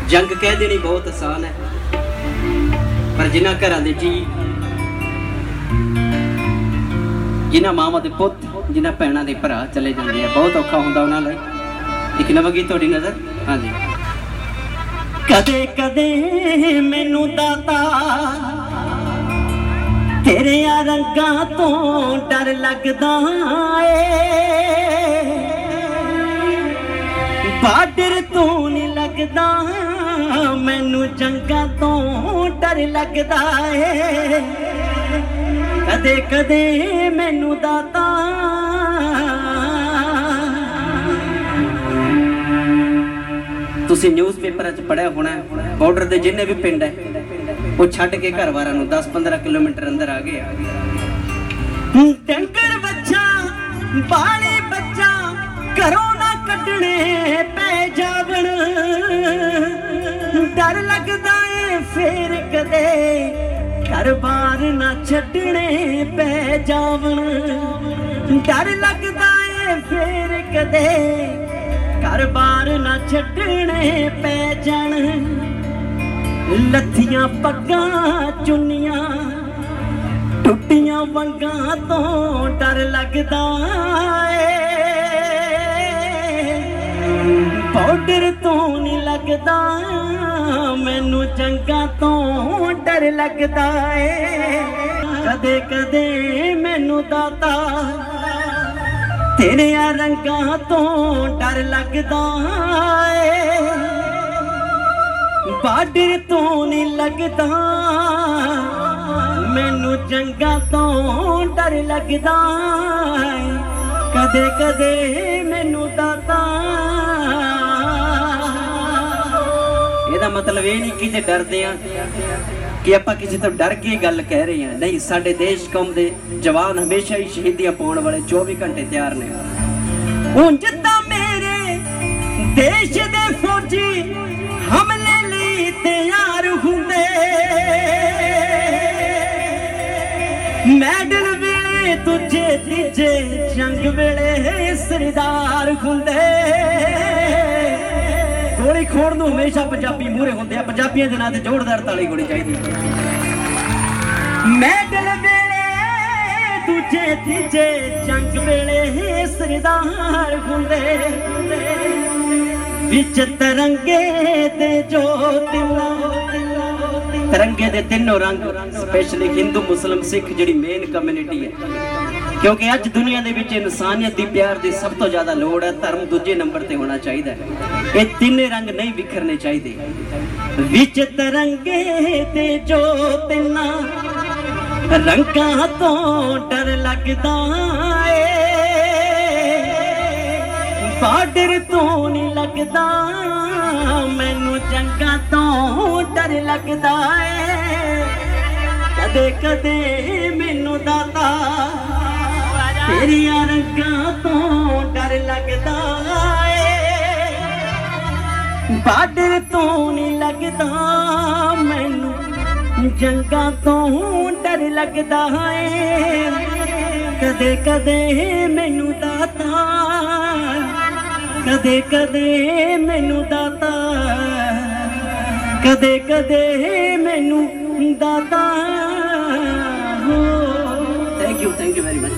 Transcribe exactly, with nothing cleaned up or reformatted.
जंग कह देनी बहुत आसान है, पर जिन्हां घरां दे जी, जिन्हां मावां दे पुत्त, जिन्हां भैणां दे भरा चले जांदे आ, बहुत औखा हुंदा उन्हां लई। एक नवगी तुहाडी नज़र। हाँ जी। कदे कदे मैनू दाता तेरे रंगां तो डर लगदा ए, बार्डर तो नहीं लगदा मैनू जंगां तो डर लगदा ए। कदे कदे मैनू दाता तुसी न्यूज़ पेपर च पढ़िया होना, बॉर्डर के जिन्ने भी पिंड है वो छड्ड के घर वारां नूं दस पंद्रह किलोमीटर अंदर आ गए। डंगर बच्चा बाले बच्चा घरों ना कड्ढणे पै जावण, डर लगदा है फिर कदे घर बार ना छड्डणे पै जावण, डर लगदा है फिर कदे घर बार ना छड्डणे पै जाण। लत्थियां पग्गां चुन्नियां टुट्टियां वंगां तो डर लगदा ए, बॉर्डर तो नहीं लगदा मैनू जंगां तो डर लगदा ए। कदे कदे मैनू दाता तेरे रंगां तो डर लगदा ए, बार्डर तो नहीं लगदा मैनू जंगां तो डर लगदा ए। कदे कदे मैनू दाता, ਇਹਦਾ मतलब ਇਹ नहीं कि जे डरदे आ कि आपां किसी तो डर के गल कह रहे हैं, नहीं। साडे देश कौम दे जवान हमेशा ही शहीदियां पाउण वाले चौबीस घंटे तैयार ने। ਉਂਝ ਤਾਂ मेरे देश दे फौजी हमले लई तैयार हुंदे, मैडल वेले दूजे तीजे जंग वेले सरदार हुंदे। गोली खोड़ नूं हमेशा पंजाबी मूहरे हुंदे आ, पंजाबियां दे नां ते जोरदार ताली गोली चाहीदी। मैडल वेले दूजे तीजे जंग वेले सरदार हुंदे, विच तरंगे दे जो तिन्नों तिरंगे दे तीनों रंग, स्पेशली हिंदू मुस्लिम सिख जिहड़ी मेन कम्यूनिटी है, क्योंकि अज दुनिया दे विच इंसानियत दी प्यार दी सब तो ज़्यादा लोड़ है। धर्म दूजे नंबर ते होना चाहिए, ये तीने रंग नहीं विखरने चाहिए। विच तरंगे दे जो तिन्ना रंगां तो डर लगदा ए, बार्डर तो नहीं लगदा मैनू जंगां तो डर लगदा ए। कदे कदे मैनू दाता तेरियां रंगां तो डर लगदा ए, बार्डर तो नहीं लगदा मैनू जंगां तो डर लगदा ए। कदे कदे मैनू दाता, कदे कदे मैनू दाता, कदे कदे मैनू दाता। Thank you, thank you very much.